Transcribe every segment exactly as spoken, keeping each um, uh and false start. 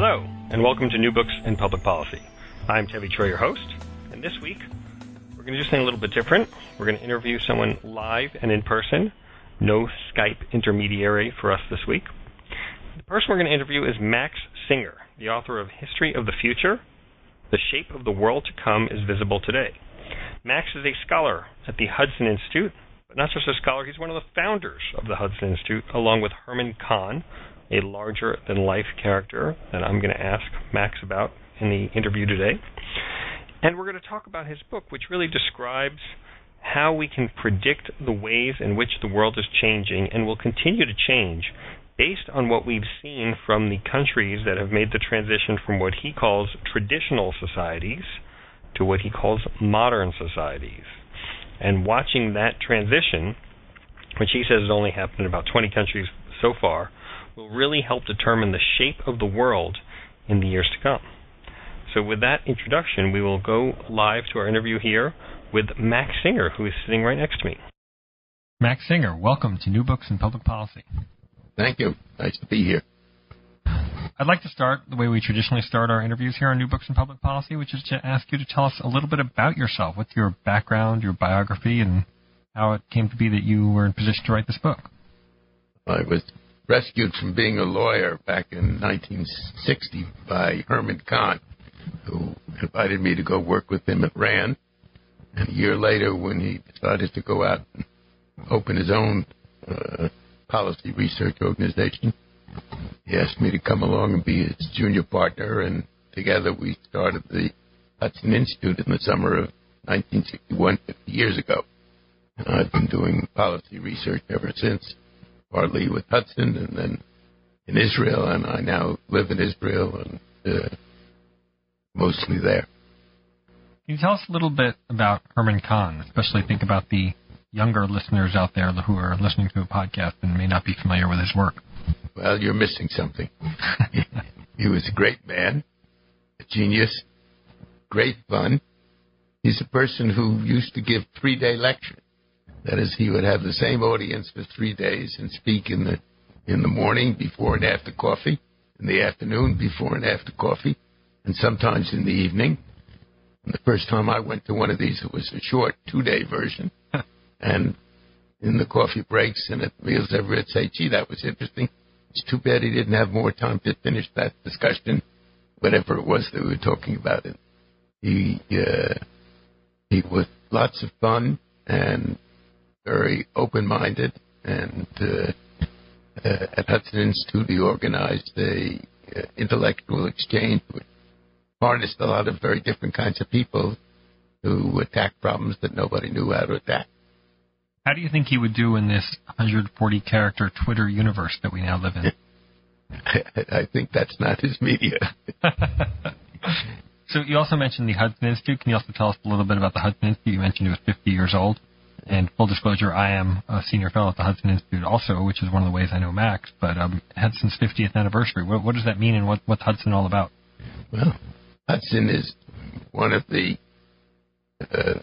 Hello, and welcome to New Books in Public Policy. I'm Tevi Troy, your host, and this week we're going to do something a little bit different. We're going to interview someone live and in person. No Skype intermediary for us this week. The person we're going to interview is Max Singer, the author of History of the Future, The Shape of the World to Come is Visible Today. Max is a scholar at the Hudson Institute, but not just a scholar, he's one of the founders of the Hudson Institute, along with Herman Kahn, a larger-than-life character that I'm going to ask Max about in the interview today. And we're going to talk about his book, which really describes how we can predict the ways in which the world is changing and will continue to change based on what we've seen from the countries that have made the transition from what he calls traditional societies to what he calls modern societies. And watching that transition, which he says has only happened in about twenty countries so far, will really help determine the shape of the world in the years to come. So with that introduction, we will go live to our interview here with Max Singer, who is sitting right next to me. Max Singer, welcome to New Books in Public Policy. Thank you. Nice to be here. I'd like to start the way we traditionally start our interviews here on New Books in Public Policy, which is to ask you to tell us a little bit about yourself. What's your background, your biography, and how it came to be that you were in position to write this book? I was rescued from being a lawyer back in nineteen sixty by Herman Kahn, who invited me to go work with him at RAND. And a year later, when he decided to go out and open his own uh, policy research organization, he asked me to come along and be his junior partner, and together we started the Hudson Institute in the summer of nineteen sixty-one, fifty years ago. And I've been doing policy research ever since, partly with Hudson and then in Israel, and I now live in Israel and uh, mostly there. Can you tell us a little bit about Herman Kahn, especially think about the younger listeners out there who are listening to a podcast and may not be familiar with his work? Well, you're missing something. He was a great man, a genius, great fun. He's a person who used to give three-day lectures. That is, he would have the same audience for three days and speak in the in the morning before and after coffee, in the afternoon before and after coffee, and sometimes in the evening. And the first time I went to one of these, it was a short two-day version. And in the coffee breaks and at meals, everyone would say, gee, that was interesting. It's too bad he didn't have more time to finish that discussion, whatever it was that we were talking about. It. He, uh, he was lots of fun and very open-minded, and uh, uh, at Hudson Institute he organized a uh, intellectual exchange which harnessed a lot of very different kinds of people who attack problems that nobody knew how to attack. How do you think he would do in this one hundred forty character Twitter universe that we now live in? I think that's not his media. So you also mentioned the Hudson Institute. Can you also tell us a little bit about the Hudson Institute? You mentioned it was fifty years old. And full disclosure, I am a senior fellow at the Hudson Institute also, which is one of the ways I know Max. But um, Hudson's fiftieth anniversary, what, what does that mean, and what, what's Hudson all about? Well, Hudson is one of the uh,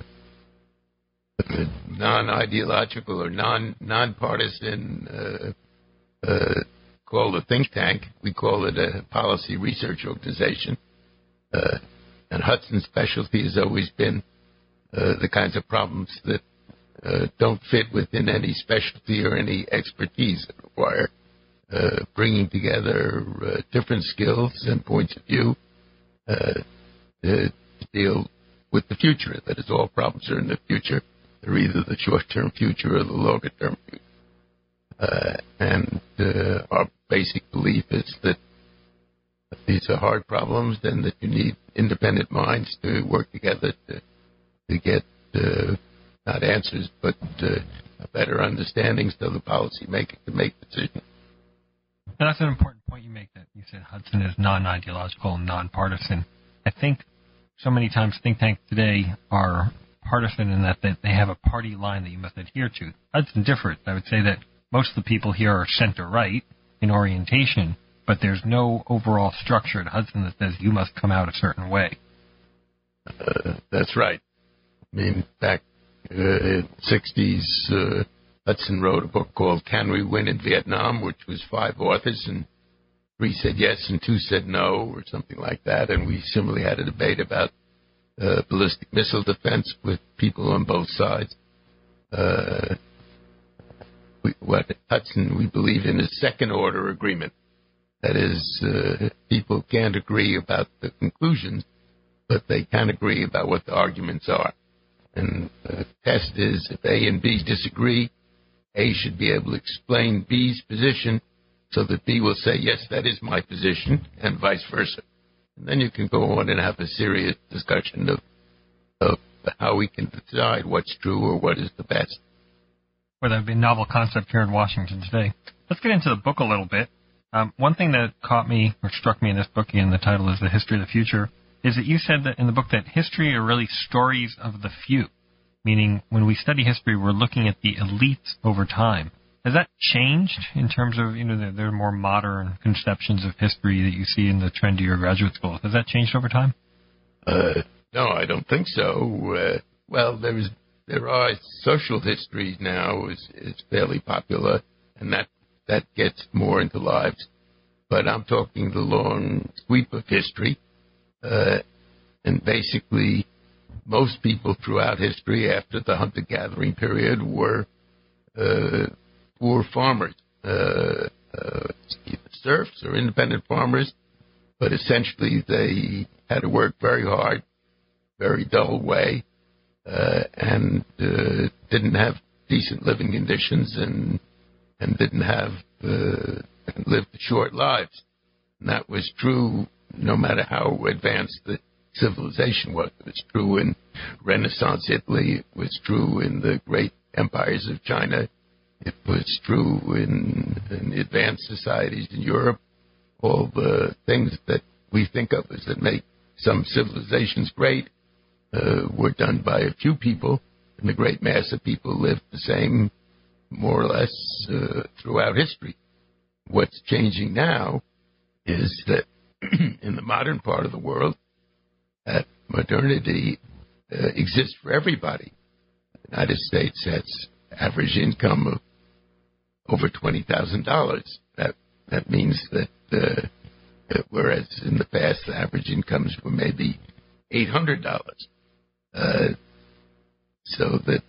non-ideological or non, non-partisan, uh, uh, called a think tank. We call it a policy research organization. Uh, and Hudson's specialty has always been uh, the kinds of problems that uh, don't fit within any specialty or any expertise that require uh, bringing together uh, different skills and points of view uh, to deal with the future. That is, all problems are in the future. They're either the short-term future or the longer-term future. Uh, and uh, our basic belief is that these are hard problems and that you need independent minds to work together to, to get uh, not answers, but uh, a better understanding so the policymaker can make decisions. And that's an important point you make, that you said Hudson is non-ideological and non-partisan. I think so many times think tanks today are partisan in that they have a party line that you must adhere to. Hudson differs. I would say that most of the people here are center-right in orientation, but there's no overall structure at Hudson that says you must come out a certain way. Uh, that's right. I mean, back uh, in the sixties, uh, Hudson wrote a book called Can We Win in Vietnam, which was five authors, and three said yes and two said no, or something like that. And we similarly had a debate about uh, ballistic missile defense with people on both sides. Uh, we, what Hudson, we believe in a second-order agreement. That is, uh, people can't agree about the conclusions, but they can agree about what the arguments are. And the test is, if A and B disagree, A should be able to explain B's position so that B will say, yes, that is my position, and vice versa. And then you can go on and have a serious discussion of, of how we can decide what's true or what is the best. Well, that would be a novel concept here in Washington today. Let's get into the book a little bit. Um, one thing that caught me or struck me in this book, and the title is The History of the Future, is that you said that in the book that history are really stories of the few, meaning when we study history, we're looking at the elites over time. Has that changed in terms of, you know, there, there are more modern conceptions of history that you see in the trendier graduate schools? Has that changed over time? Uh, no, I don't think so. Uh, well, there is there are social histories now is is fairly popular, and that that gets more into lives. But I'm talking the long sweep of history, uh, and basically most people throughout history after the hunter-gathering period were uh, poor farmers, uh, uh, either serfs or independent farmers, but essentially they had to work very hard, very dull way, uh, and uh, didn't have decent living conditions and and didn't have uh, and lived short lives. And that was true no matter how advanced the civilization was. It was true in Renaissance Italy. It was true in the great empires of China. It was true in, in advanced societies in Europe. All the things that we think of as that make some civilizations great uh, were done by a few people, and the great mass of people lived the same, more or less, uh, throughout history. What's changing now is that in the modern part of the world, that modernity uh, exists for everybody. The United States has average income of over twenty thousand dollars. That that means that, uh, whereas in the past the average incomes were maybe eight hundred dollars. Uh, so that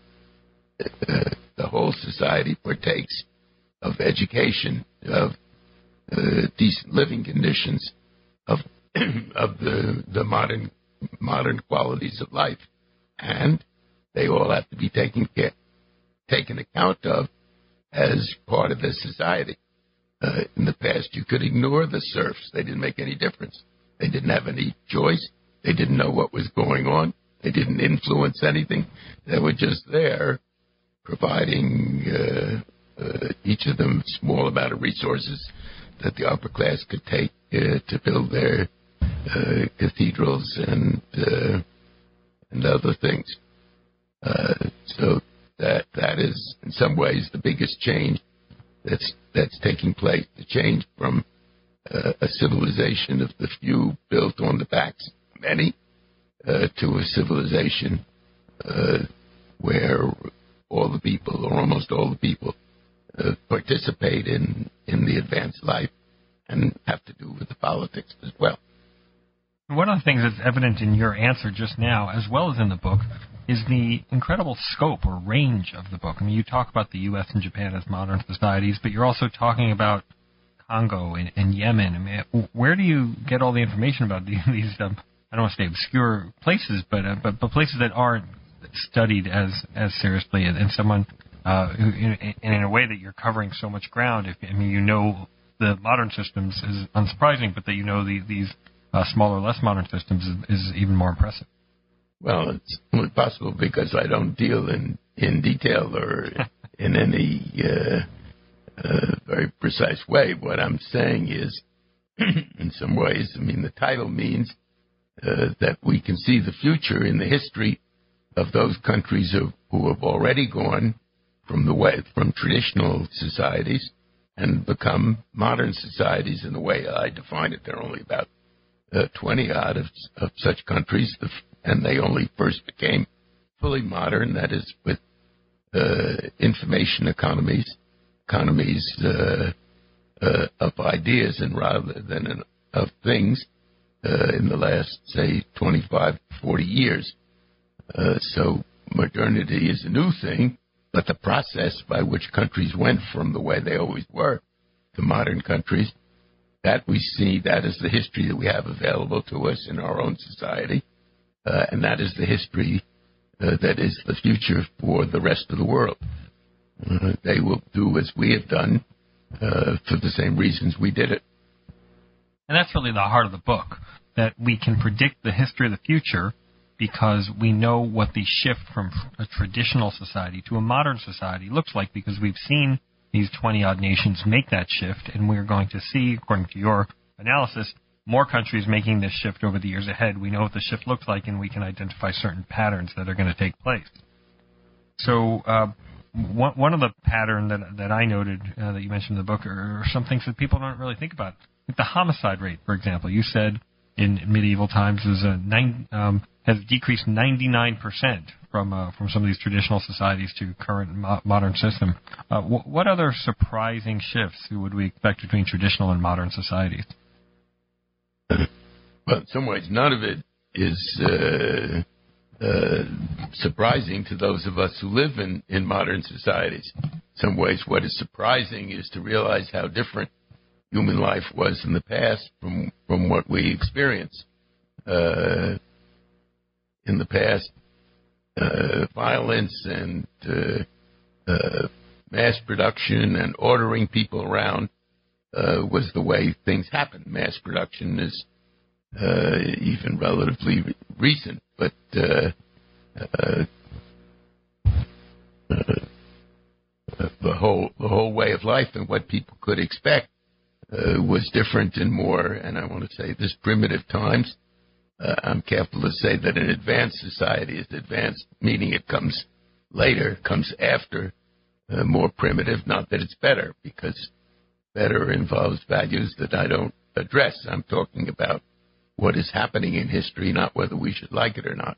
uh, the whole society partakes of education, of uh, decent living conditions, of of the the modern modern qualities of life, and they all have to be taken care, taken account of as part of the society. Uh, in the past, you could ignore the serfs; they didn't make any difference. They didn't have any choice. They didn't know what was going on. They didn't influence anything. They were just there, providing uh, uh, each of them a small amount of resources that the upper class could take uh, to build their uh, cathedrals and uh, and other things. Uh, so that that is, in some ways, the biggest change that's that's taking place. The change from uh, a civilization of the few built on the backs of many uh, to a civilization uh, where all the people, or almost all the people, uh, participate in, in the advanced life and have to do with the politics as well. One of the things that's evident in your answer just now, as well as in the book, is the incredible scope or range of the book. I mean, you talk about the U S and Japan as modern societies, but you're also talking about Congo and, and Yemen. I mean, where do you get all the information about these, these um, I don't want to say obscure places, but, uh, but but places that aren't studied as, as seriously, and, and someone uh, who, in, in a way that you're covering so much ground. If I mean, you know the modern systems is unsurprising, but that you know the, these uh, smaller, less modern systems is, is even more impressive. Well, it's only possible because I don't deal in, in detail or in any uh, uh, very precise way. What I'm saying is, in some ways, I mean, the title means uh, that we can see the future in the history of those countries who, who have already gone from the way from traditional societies and become modern societies in the way I define it. There are only about uh, twenty odd of, of such countries, and they only first became fully modern, that is, with uh, information economies, economies uh, uh, of ideas and rather than an, of things uh, in the last, say, twenty-five, forty years. Uh, so modernity is a new thing, but the process by which countries went from the way they always were to modern countries, that we see, that is the history that we have available to us in our own society, uh, and that is the history uh, that is the future for the rest of the world. Uh, they will do as we have done uh, for the same reasons we did it. And that's really the heart of the book, that we can predict the history of the future because we know what the shift from a traditional society to a modern society looks like, because we've seen these twenty-odd nations make that shift, and we're going to see, according to your analysis, more countries making this shift over the years ahead. We know what the shift looks like, and we can identify certain patterns that are going to take place. So uh, one, one of the patterns that, that I noted uh, that you mentioned in the book are, are some things that people don't really think about. Like the homicide rate, for example. You said in medieval times is a nine, um, has decreased ninety-nine percent from uh, from some of these traditional societies to current mo- modern system. Uh, wh- what other surprising shifts would we expect between traditional and modern societies? Well, in some ways, none of it is uh, uh, surprising to those of us who live in, in modern societies. In some ways, what is surprising is to realize how different human life was in the past from, from what we experience. Uh, in the past, uh, violence and uh, uh, mass production and ordering people around uh, was the way things happened. Mass production is uh, even relatively re- recent, but uh, uh, uh, the whole the whole way of life and what people could expect Uh, was different and more, and I want to say this, primitive times. Uh, I'm careful to say that an advanced society is advanced, meaning it comes later, comes after uh, more primitive, not that it's better, because better involves values that I don't address. I'm talking about what is happening in history, not whether we should like it or not.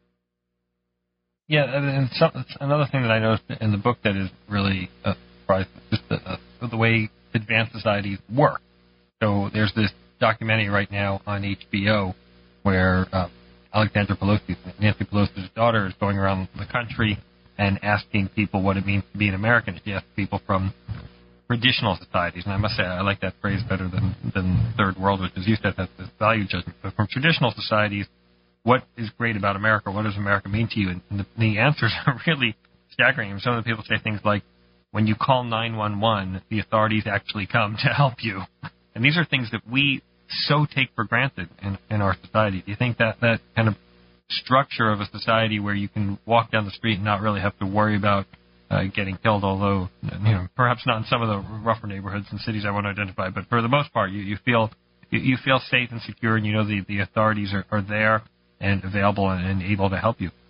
Yeah, and some, another thing that I noticed in the book that is really uh, surprising, just the, uh, the way advanced societies work. So there's this documentary right now on H B O where uh, Alexandra Pelosi, Nancy Pelosi's daughter, is going around the country and asking people what it means to be an American. She asks people from traditional societies, and I must say I like that phrase better than, than third world, which, as you said, that's this value judgment. But from traditional societies, what is great about America? What does America mean to you? And the, the answers are really staggering. And some of the people say things like, when you call nine one one, the authorities actually come to help you. And these are things that we so take for granted in, in our society. Do you think that that kind of structure of a society where you can walk down the street and not really have to worry about uh, getting killed, although, you know, perhaps not in some of the rougher neighborhoods and cities I want to identify, but for the most part, you, you feel you, you feel safe and secure, and you know the, the authorities are, are there and available and, and able to help you?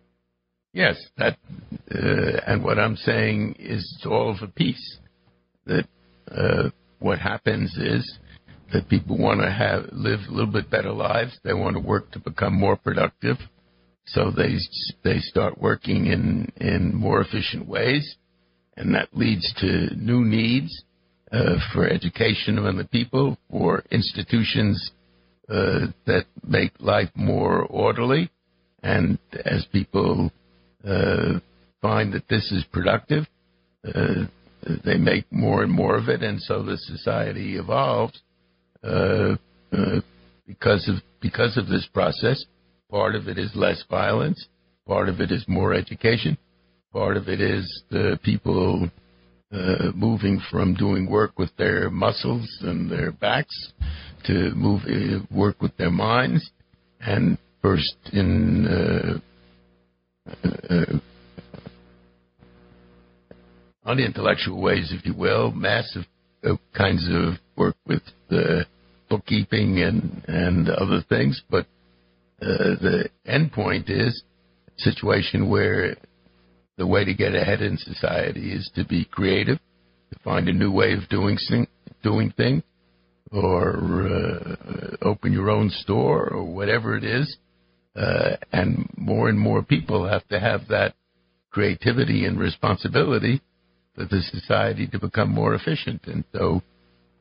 Yes, that, uh, and what I'm saying is it's all of a piece. That uh, what happens is that people want to have live a little bit better lives. They want to work to become more productive, so they they start working in in more efficient ways, and that leads to new needs uh, for education among the people, for institutions uh, that make life more orderly, and as people Uh, find that this is productive, uh, they make more and more of it, and so the society evolves uh, uh, because of because of this process. Part of it is less violence, part of it is more education, part of it is the people uh, moving from doing work with their muscles and their backs to move uh, work with their minds, and first in uh, Uh, unintellectual ways, if you will, massive uh, kinds of work with uh, bookkeeping and, and other things. But uh, the end point is a situation where the way to get ahead in society is to be creative, to find a new way of doing doing things, or uh, open your own store, or whatever it is. Uh, and more and more people have to have that creativity and responsibility for the society to become more efficient. And so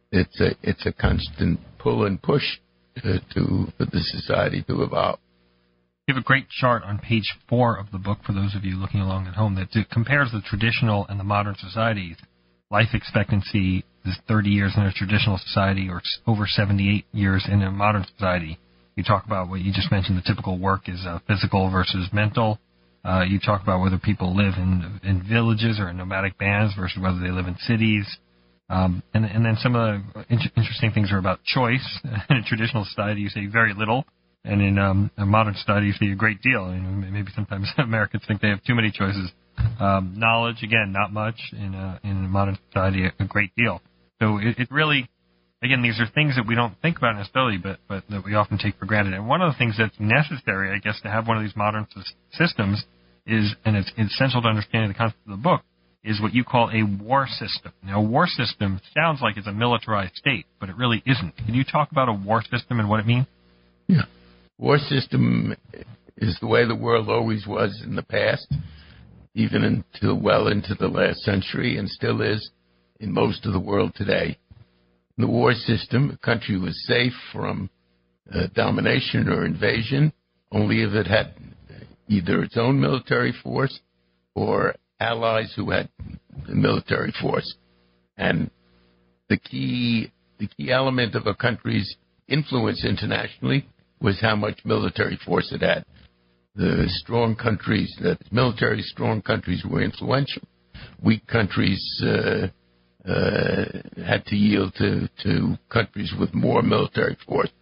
it's a it's a constant pull and push to, to for the society to evolve. You have a great chart on page four of the book for those of you looking along at home that compares the traditional and the modern societies. Life expectancy is thirty years in a traditional society or over seventy-eight years in a modern society. You talk about what you just mentioned, the typical work is uh, physical versus mental. Uh, you talk about whether people live in in villages or in nomadic bands versus whether they live in cities. Um, and, and then some of the in- interesting things are about choice. In a traditional society, you say very little. And in um, a modern society, you see a great deal. I mean, maybe sometimes Americans think they have too many choices. Um, knowledge, again, not much. In a, in a modern society, a, a great deal. So it, it really, again, these are things that we don't think about necessarily, but, but that we often take for granted. And one of the things that's necessary, I guess, to have one of these modern s- systems is, and it's essential to understanding the concept of the book, is what you call a war system. Now, a war system sounds like it's a militarized state, but it really isn't. Can you talk about a war system and what it means? Yeah. War system is the way the world always was in the past, even until well into the last century, and still is in most of the world today. In the war system, a country was safe from uh, domination or invasion only if it had either its own military force or allies who had the military force. And the key, the key element of a country's influence internationally was how much military force it had. The strong countries, the military strong countries were influential. Weak countries uh, uh, had to yield to, to countries with more military force.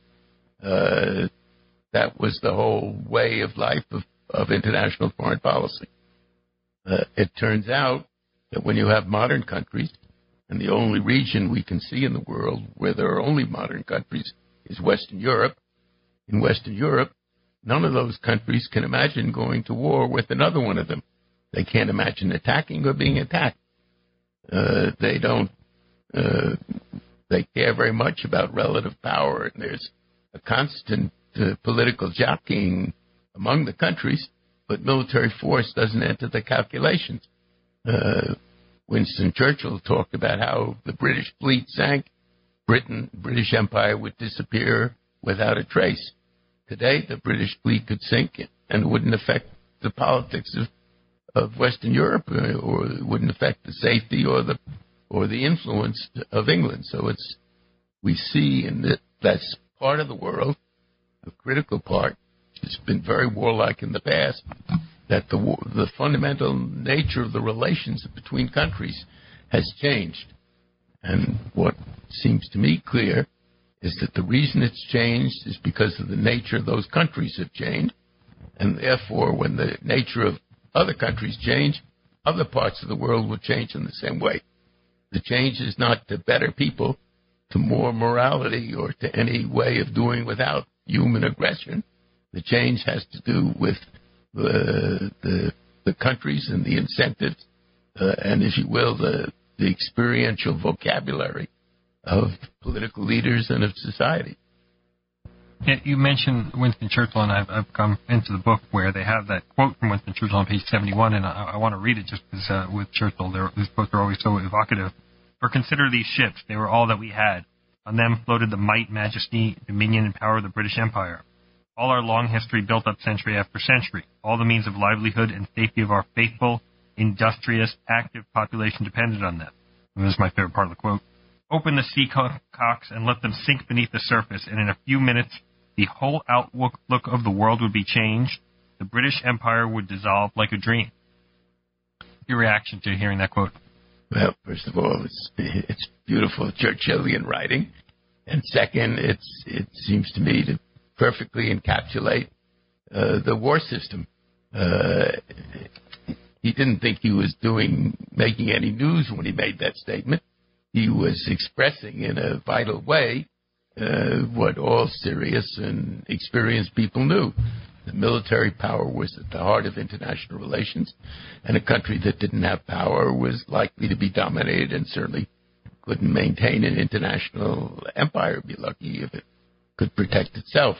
Uh, that was the whole way of life of, of international foreign policy. Uh, it turns out that when you have modern countries, and the only region we can see in the world where there are only modern countries is Western Europe. In Western Europe, none of those countries can imagine going to war with another one of them. They can't imagine attacking or being attacked. Uh, they don't, uh, they care very much about relative power, and there's a constant uh, political jockeying among the countries, but military force doesn't enter the calculations. Uh, Winston Churchill talked about how the British fleet sank, Britain, British Empire would disappear without a trace. Today, the British fleet could sink and it wouldn't affect the politics of, of Western Europe, or it wouldn't affect the safety or the or the influence of England. So it's we see in that that's part of the world, a critical part, which has been very warlike in the past, that the the fundamental nature of the relations between countries has changed. And what seems to me clear is that the reason it's changed is because of the nature of those countries have changed. And therefore, when the nature of other countries change, other parts of the world will change in the same way. The change is not to better people, to more morality, or to any way of doing without human aggression. The change has to do with the the, the countries and the incentives, uh, and, if you will, the, the experiential vocabulary of political leaders and of society. Yeah, you mentioned Winston Churchill, and I've, I've come into the book where they have that quote from Winston Churchill on page seventy-one, and I, I want to read it just because uh, with Churchill, these quotes are always so evocative. For consider these ships, they were all that we had. On them floated the might, majesty, dominion, and power of the British Empire. All our long history built up century after century. All the means of livelihood and safety of our faithful, industrious, active population depended on them. And this is my favorite part of the quote. Open the sea cocks and let them sink beneath the surface, and in a few minutes the whole outlook of the world would be changed. The British Empire would dissolve like a dream. Your reaction to hearing that quote? Well, first of all, it's it's beautiful Churchillian writing, and second, it's it seems to me to perfectly encapsulate uh, the war system. Uh, he didn't think he was doing making any news when he made that statement. He was expressing in a vital way uh, what all serious and experienced people knew. The military power was at the heart of international relations, and a country that didn't have power was likely to be dominated and certainly couldn't maintain an international empire. Be lucky if it could protect itself.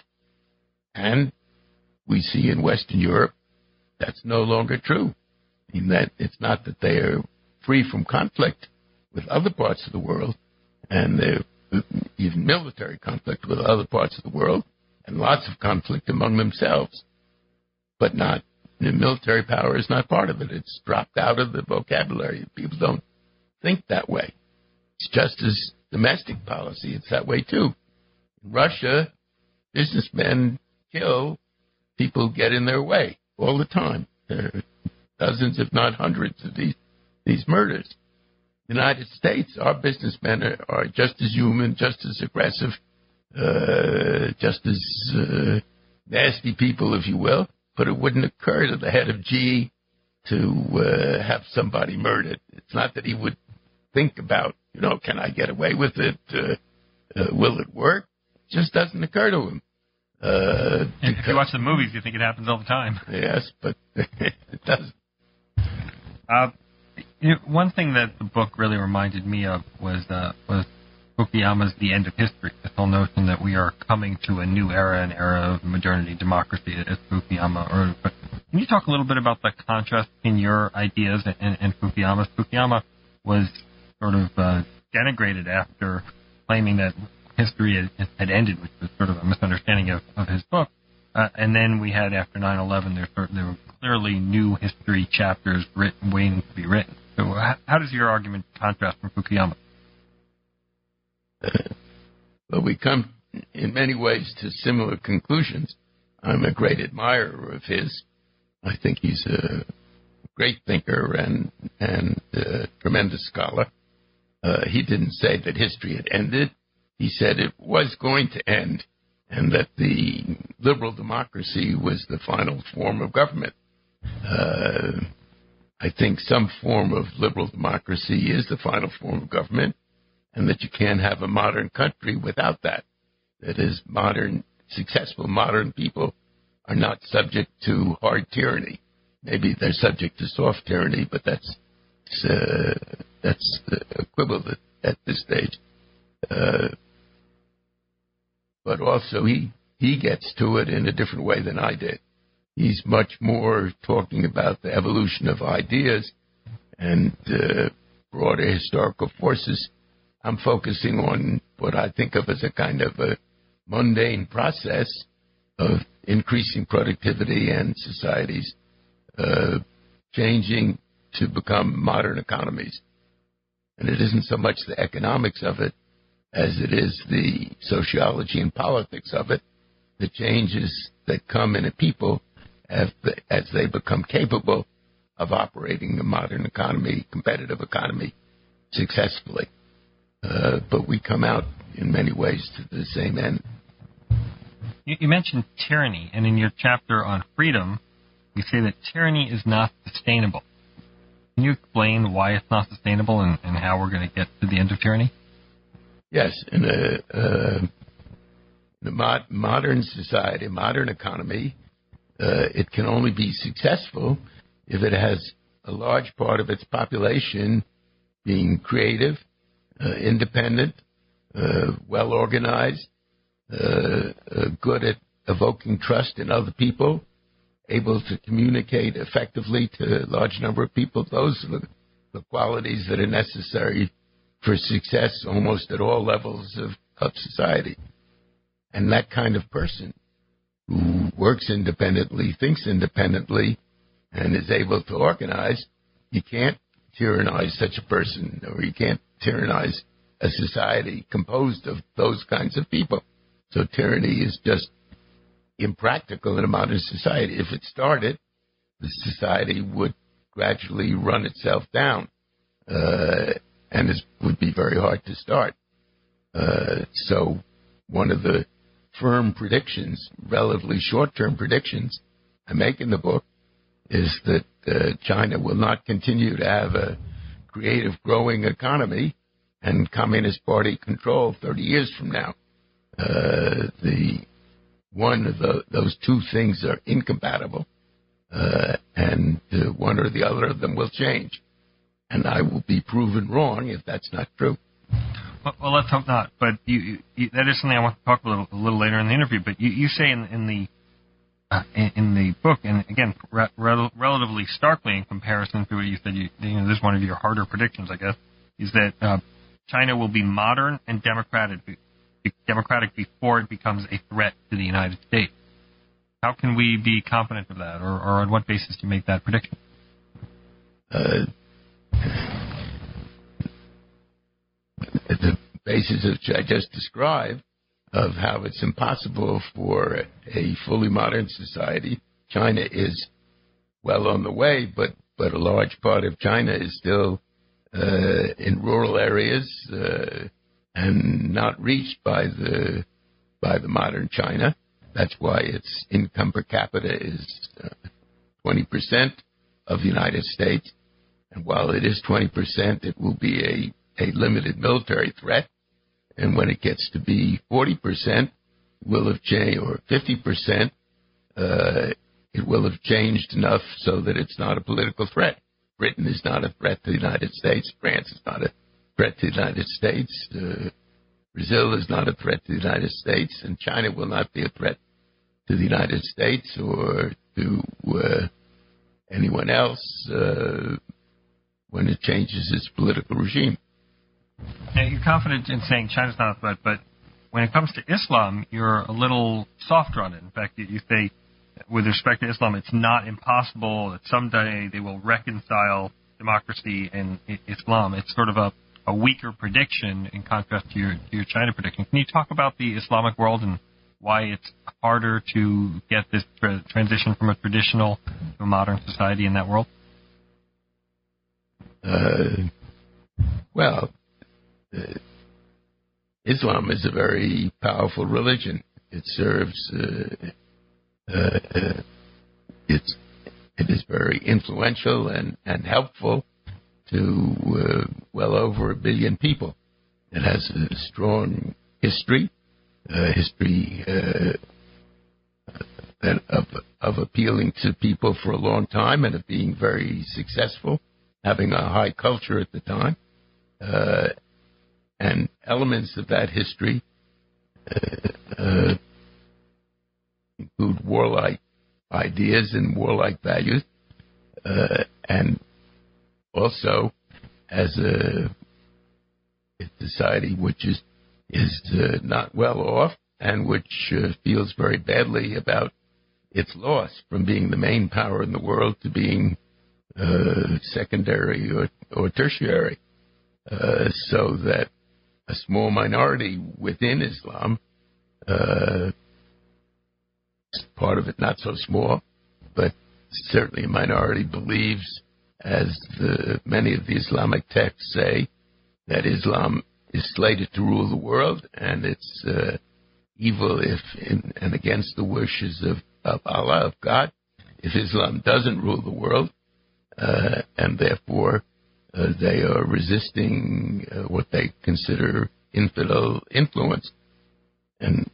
And we see in Western Europe that's no longer true. I mean, that it's not that they are free from conflict with other parts of the world, and they're even military conflict with other parts of the world, and lots of conflict among themselves, but not, the military power is not part of it. It's dropped out of the vocabulary. People don't think that way. It's just as domestic policy, it's that way too. In Russia, businessmen kill people who get in their way all the time. There are dozens, if not hundreds, of these these murders. In the United States, our businessmen are, are just as human, just as aggressive, uh, just as uh, nasty people, if you will. But it wouldn't occur to the head of G E to uh, have somebody murdered. It's not that he would think about, you know, can I get away with it? Uh, uh, will it work? It just doesn't occur to him. Uh, and if you watch the movies, you think it happens all the time. Yes, but it doesn't. Uh, you know, one thing that the book really reminded me of was uh, was Fukuyama's The End of History, this whole notion that we are coming to a new era, an era of modernity, democracy, as Fukuyama. Or, but can you talk a little bit about the contrast in your ideas and, and Fukuyama's? Fukuyama was sort of uh, denigrated after claiming that history had, had ended, which was sort of a misunderstanding of, of his book. Uh, and then we had, after nine eleven, there, there were clearly new history chapters written, waiting to be written. So how, how does your argument contrast from Fukuyama? Uh, well, we come in many ways to similar conclusions. I'm a great admirer of his. I think he's a great thinker and and a tremendous scholar. Uh, he didn't say that history had ended. He said it was going to end, and that the liberal democracy was the final form of government. Uh, I think some form of liberal democracy is the final form of government, and that you can't have a modern country without that. That is, modern, successful modern people are not subject to hard tyranny. Maybe they're subject to soft tyranny, but that's uh, that's equivalent at this stage. Uh, but also, he he gets to it in a different way than I did. He's much more talking about the evolution of ideas and uh, broader historical forces. I'm focusing on what I think of as a kind of a mundane process of increasing productivity and societies uh, changing to become modern economies. And it isn't so much the economics of it as it is the sociology and politics of it, the changes that come in a people as, the, as they become capable of operating a modern economy, competitive economy, successfully. Uh, but we come out in many ways to the same end. You, you mentioned tyranny, and in your chapter on freedom, you say that tyranny is not sustainable. Can you explain why it's not sustainable and, and how we're going to get to the end of tyranny? Yes. In a, uh, in a mod, modern society, modern economy, uh, it can only be successful if it has a large part of its population being creative, Uh, independent, uh, well-organized, uh, uh, good at evoking trust in other people, able to communicate effectively to a large number of people. Those are the, the qualities that are necessary for success almost at all levels of, of society. And that kind of person who works independently, thinks independently, and is able to organize, you can't tyrannize such a person, or you can't tyrannize a society composed of those kinds of people. So tyranny is just impractical in a modern society. If it started, the society would gradually run itself down, uh, and it would be very hard to start. Uh, so one of the firm predictions, relatively short-term predictions I make in the book, is that uh, China will not continue to have a creative, growing economy and Communist Party control thirty years from now. Uh, the one of the, those two things are incompatible, uh, and uh, one or the other of them will change. And I will be proven wrong if that's not true. Well, well let's hope not. But you, you, that is something I want to talk a little, a little later in the interview. But you, you say in, in the Uh, in, in the book, and again, re- rel- relatively starkly in comparison to what you said, you, you know, this is one of your harder predictions, I guess, is that uh, China will be modern and democratic, democratic before it becomes a threat to the United States. How can we be confident of that, or, or on what basis do you make that prediction? Uh, the basis which I just described of how it's impossible for a fully modern society. China is well on the way, but, but a large part of China is still uh, in rural areas uh, and not reached by the by the modern China. That's why its income per capita is uh, twenty percent of the United States. And while it is twenty percent, it will be a, a limited military threat. And when it gets to be forty percent, will have changed, or fifty percent, uh, it will have changed enough so that it's not a political threat. Britain is not a threat to the United States. France is not a threat to the United States. Uh, Brazil is not a threat to the United States. And China will not be a threat to the United States or to uh, anyone else uh, when it changes its political regime. Now, you're confident in saying China's not a threat, but when it comes to Islam, you're a little softer on it. In fact, you, you say, with respect to Islam, it's not impossible that someday they will reconcile democracy and Islam. It's sort of a, a weaker prediction in contrast to your, to your China prediction. Can you talk about the Islamic world and why it's harder to get this tra- transition from a traditional to a modern society in that world? Uh, well, uh, Islam is a very powerful religion. It serves, uh, uh, uh, it's, it is very influential and, and helpful to uh, well over a billion people. It has a strong history, uh, history uh, of, of appealing to people for a long time and of being very successful, having a high culture at the time. Uh, and elements of that history uh, uh, include warlike ideas and warlike values, uh, and also as a, a society which is is uh, not well off and which uh, feels very badly about its loss from being the main power in the world to being uh, secondary or, or tertiary, uh, so that a small minority within Islam, uh, part of it not so small, but certainly a minority, believes, as the, many of the Islamic texts say, that Islam is slated to rule the world, and it's uh, evil if in, and against the wishes of, of Allah, of God, if Islam doesn't rule the world, uh, and therefore uh, they are resisting uh, what they consider infidel influence. And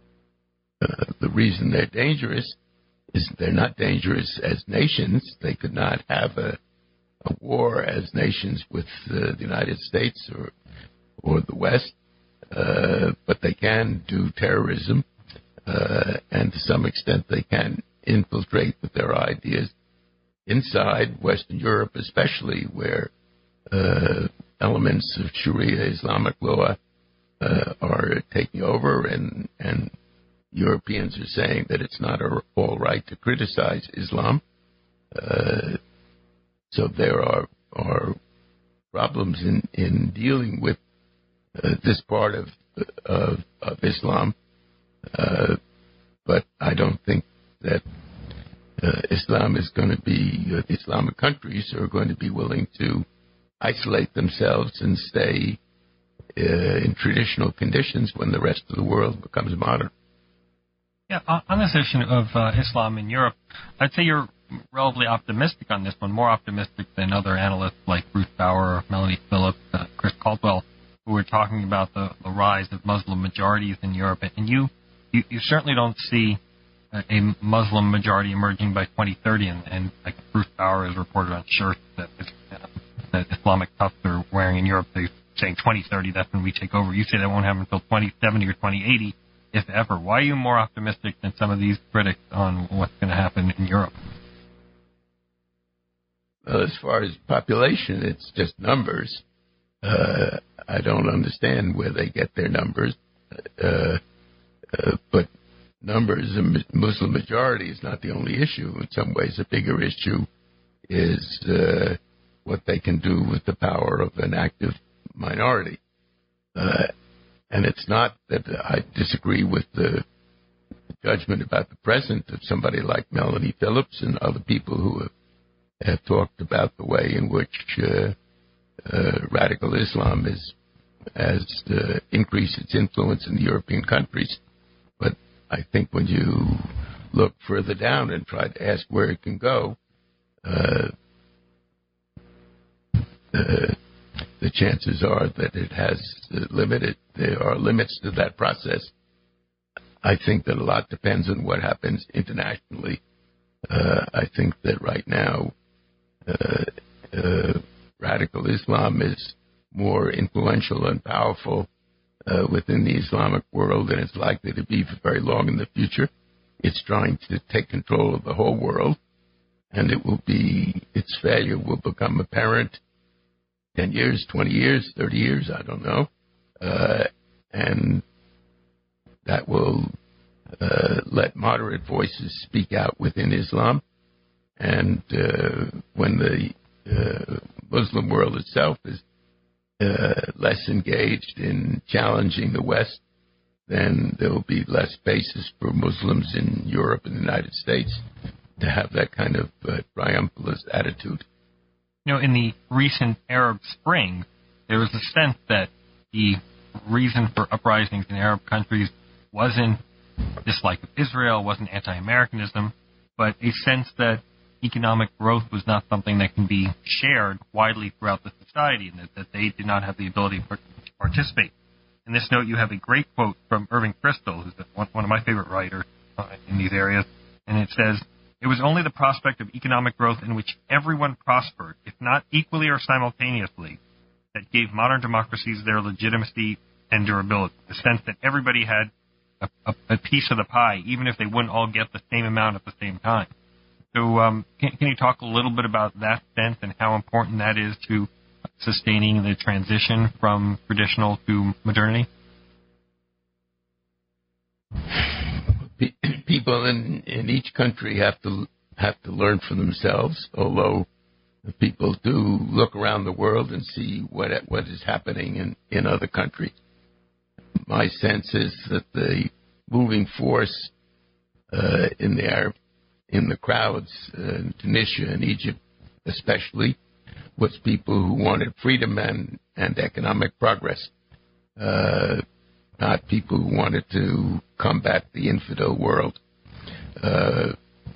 uh, the reason they're dangerous is they're not dangerous as nations. They could not have a, a war as nations with uh, the United States or or the West, uh, but they can do terrorism, uh, and to some extent they can infiltrate with their ideas inside Western Europe, especially where uh, elements of Sharia Islamic law uh, are taking over, and, and Europeans are saying that it's not all right to criticize Islam. Uh, so there are, are problems in, in dealing with uh, this part of, of, of Islam, uh, but I don't think that uh, Islam is going to be, uh, the Islamic countries are going to be willing to isolate themselves and stay uh, in traditional conditions when the rest of the world becomes modern. Yeah, on this issue of uh, Islam in Europe, I'd say you're relatively optimistic on this one, more optimistic than other analysts like Bruce Bauer, Melanie Phillips, uh, Chris Caldwell, who were talking about the, the rise of Muslim majorities in Europe. And you, you, you certainly don't see a, a Muslim majority emerging by twenty thirty, and, and like Bruce Bauer has reported on shirts that, uh, that Islamic toughs are wearing in Europe. They're saying twenty thirty, that's when we take over. You say that won't happen until twenty seventy or twenty eighty, if ever. Why are you more optimistic than some of these critics on what's going to happen in Europe? Well, as far as population, it's just numbers. Uh, I, I don't understand where they get their numbers. Uh, uh, but numbers, a Muslim majority is not the only issue. In some ways, a bigger issue is uh, what they can do with the power of an active minority. Uh, and it's not that I disagree with the judgment about the present of somebody like Melanie Phillips and other people who have, have talked about the way in which uh, uh, radical Islam is, has uh, increased its influence in the European countries. But I think when you look further down and try to ask where it can go, uh, uh, the chances are that it has limited. There are limits to that process. I think that a lot depends on what happens internationally. Uh, I think that right now, uh, uh, radical Islam is more influential and powerful uh, within the Islamic world than it's likely to be for very long in the future. It's trying to take control of the whole world, and it will be, its failure will become apparent ten years, twenty years, thirty years, I don't know. Uh, and that will uh, let moderate voices speak out within Islam. And uh, when the uh, Muslim world itself is uh, less engaged in challenging the West, then there will be less basis for Muslims in Europe and the United States to have that kind of uh, triumphalist attitude. You know, in the recent Arab Spring, there was a sense that the reason for uprisings in Arab countries wasn't dislike of Israel, wasn't anti-Americanism, but a sense that economic growth was not something that can be shared widely throughout the society, and that, that they did not have the ability to participate. In this note, you have a great quote from Irving Kristol, who's one, one of my favorite writers uh, in these areas, and it says, "It was only the prospect of economic growth in which everyone prospered, if not equally or simultaneously, that gave modern democracies their legitimacy and durability. The sense that everybody had a, a, a piece of the pie, even if they wouldn't all get the same amount at the same time." So um, can, can you talk a little bit about that sense and how important that is to sustaining the transition from traditional to modernity? People in, in each country have to have to learn for themselves, although people do look around the world and see what what is happening in, in other countries. My sense is that the moving force uh, in the Arab, in the crowds uh, in Tunisia and Egypt especially was people who wanted freedom and, and economic progress, uh, not people who wanted to combat the infidel world. Uh,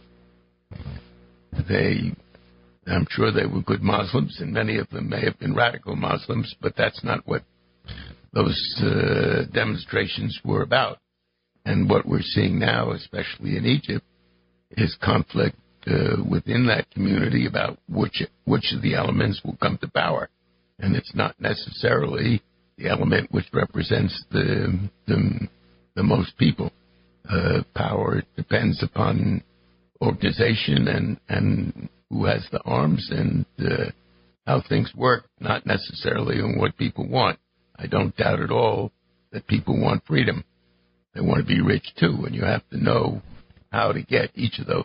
they, I'm sure they were good Muslims, and many of them may have been radical Muslims, but that's not what those uh, demonstrations were about. And what we're seeing now, especially in Egypt, is conflict uh, within that community about which which of the elements will come to power. And it's not necessarily the element which represents the the, the most people. Uh, power depends upon organization and, and who has the arms and uh, how things work, not necessarily on what people want. I don't doubt at all that people want freedom. They want to be rich too, and you have to know how to get each of those.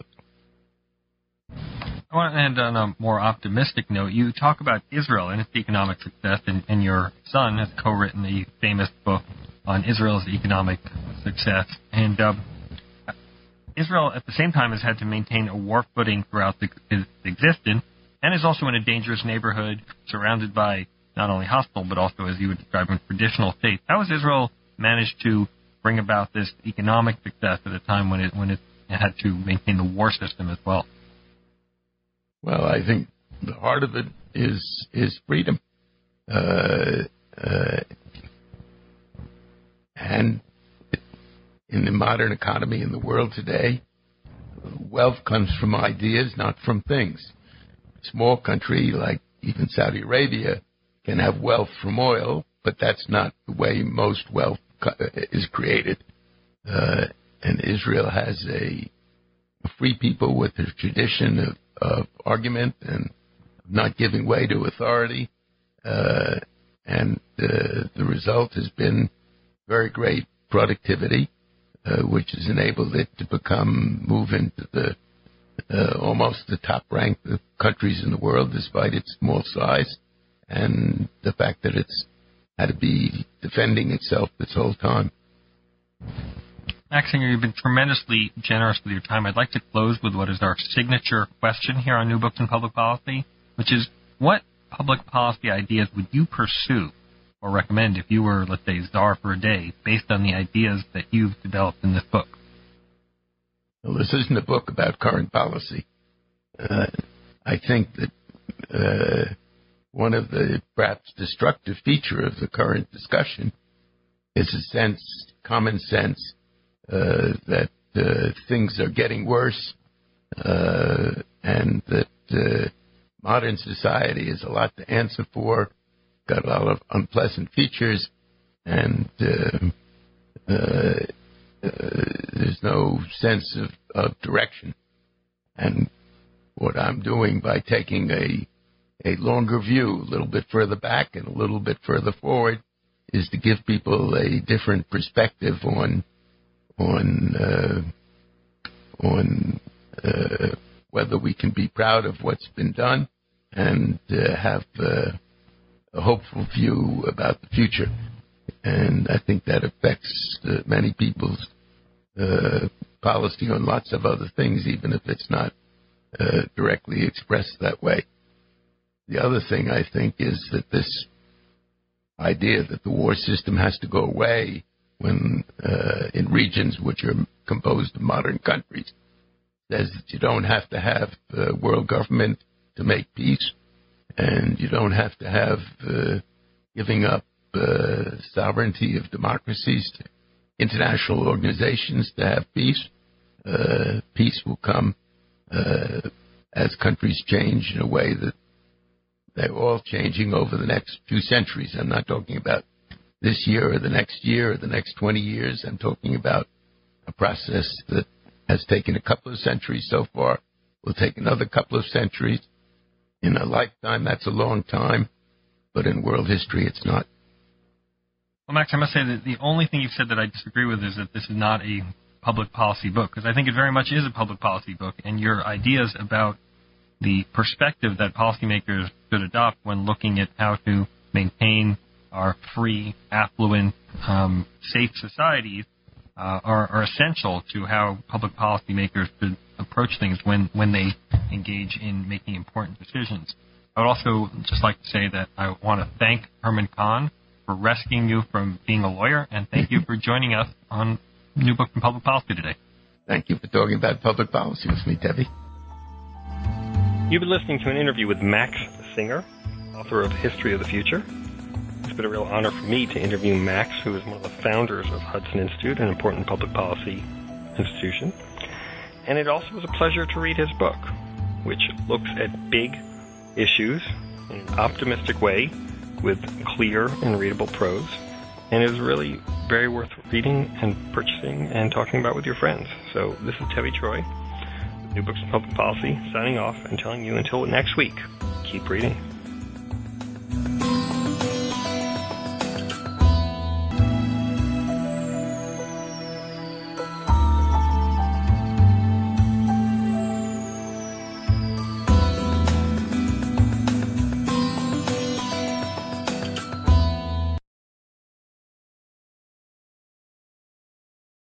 I want to end on a more optimistic note. You talk about Israel and its economic success, and, and your son has co-written the famous book on Israel's economic success. And uh, Israel, at the same time, has had to maintain a war footing throughout the, its existence, and is also in a dangerous neighborhood surrounded by not only hostile, but also, as you would describe them, traditional states. How has Israel managed to bring about this economic success at a time when it when it had to maintain the war system as well? Well, I think the heart of it is is freedom, uh, uh, and in the modern economy in the world today, wealth comes from ideas, not from things. A small country like even Saudi Arabia can have wealth from oil, but that's not the way most wealth is created. Uh, and Israel has a, a free people with a tradition of, of argument and not giving way to authority. Uh, and uh, result has been very great productivity, uh, which has enabled it to become, move into the uh, almost the top rank of countries in the world, despite its small size, and the fact that it's had to be defending itself this whole time. Max Singer, you've been tremendously generous with your time. I'd like to close with what is our signature question here on New Books in Public Policy, which is, what public policy ideas would you pursue or recommend if you were, let's say, czar for a day, based on the ideas that you've developed in this book? Well, this isn't a book about current policy. Uh, I think that uh, one of the perhaps destructive feature of the current discussion is a sense, common sense, Uh, that uh, things are getting worse, uh, and that uh, modern society has a lot to answer for, got a lot of unpleasant features, and uh, uh, uh, there's no sense of, of direction. And what I'm doing by taking a a longer view, a little bit further back and a little bit further forward, is to give people a different perspective on on uh, on uh, whether we can be proud of what's been done and uh, have uh, a hopeful view about the future. And I think that affects uh, many people's uh, policy on lots of other things, even if it's not uh, directly expressed that way. The other thing I think is that this idea that the war system has to go away when uh, in regions which are composed of modern countries, says that you don't have to have uh, world government to make peace, and you don't have to have uh, giving up uh, sovereignty of democracies to international organizations to have peace. Uh, peace will come uh, as countries change in a way that they're all changing over the next few centuries. I'm not talking about this year or the next year or the next twenty years. I'm talking about a process that has taken a couple of centuries so far, will take another couple of centuries. In a lifetime, that's a long time, but in world history, it's not. Well, Max, I must say that the only thing you've said that I disagree with is that this is not a public policy book, because I think it very much is a public policy book, and your ideas about the perspective that policymakers should adopt when looking at how to maintain our free, affluent, um, safe societies uh, are, are essential to how public policymakers should approach things when, when they engage in making important decisions. I would also just like to say that I want to thank Herman Kahn for rescuing you from being a lawyer, and thank you for joining us on New Books in Public Policy today. Thank you for talking about public policy with me, Debbie. You've been listening to an interview with Max Singer, author of History of the Future. It's been a real honor for me to interview Max, who is one of the founders of Hudson Institute, an important public policy institution. And it also was a pleasure to read his book, which looks at big issues in an optimistic way with clear and readable prose, and is really very worth reading and purchasing and talking about with your friends. So this is Tevi Troy, with New Books in Public Policy, signing off and telling you until next week, keep reading.